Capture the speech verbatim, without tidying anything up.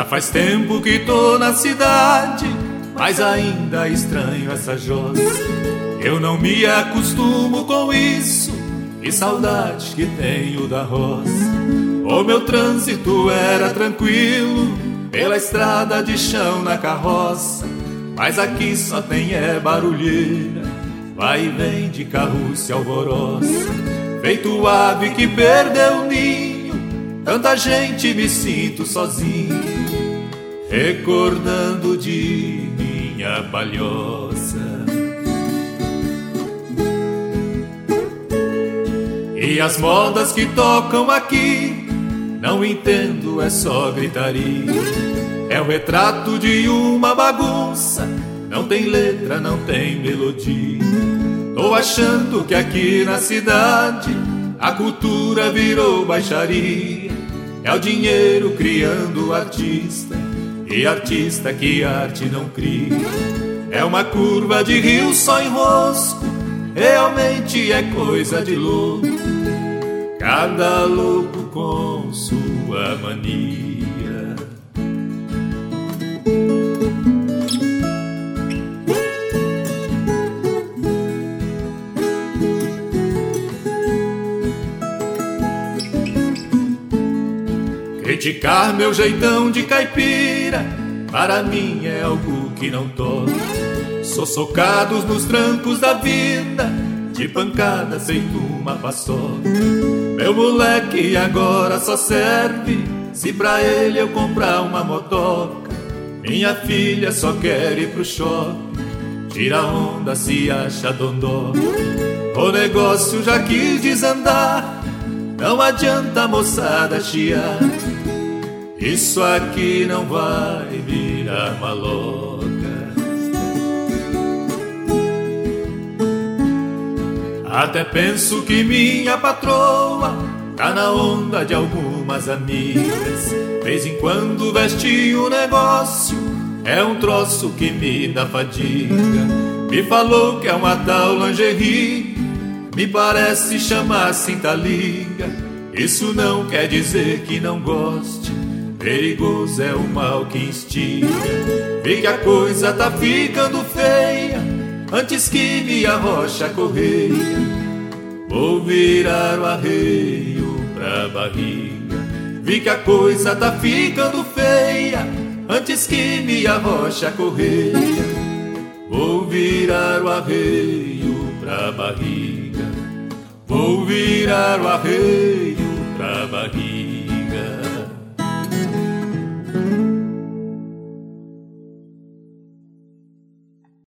faz tempo que tô na cidade, mas ainda estranho essa jossa. Eu não me acostumo com isso, que saudade que tenho da roça. O meu trânsito era tranquilo, pela estrada de chão na carroça, mas aqui só tem é barulheira, vai e vem de carroça e alvoroça. Feito ave que perdeu o ninho, tanta gente me sinto sozinho, recordando de minha palhoça. E as modas que tocam aqui, não entendo, é só gritaria. É o retrato de uma bagunça, não tem letra, não tem melodia. Tô achando que aqui na cidade a cultura virou baixaria. É o dinheiro criando artista, e artista que arte não cria. É uma curva de rio só em rosco, realmente é coisa de louco, cada louco com sua mania. Criticar meu jeitão de caipira, para mim é algo que não toca. Sou socados nos trancos da vida, de pancada feito uma paçoca. Meu moleque agora só serve se pra ele eu comprar uma motoca. Minha filha só quer ir pro shopping, tira onda, se acha dondó. O negócio já quis desandar, não adianta a moçada chiar. Isso aqui não vai virar maloca. Até penso que minha patroa tá na onda de algumas amigas. Vez em quando veste um negócio, é um troço que me dá fadiga. Me falou que é uma tal lingerie, me parece chamar cinta liga. Isso não quer dizer que não goste, perigoso é o mal que instiga. Vê que a coisa tá ficando feia, antes que me arrocha a correia, vou virar o arreio pra barriga. Vi que a coisa tá ficando feia, antes que me arrocha a correia, vou virar o arreio pra barriga, vou virar o arreio pra barriga.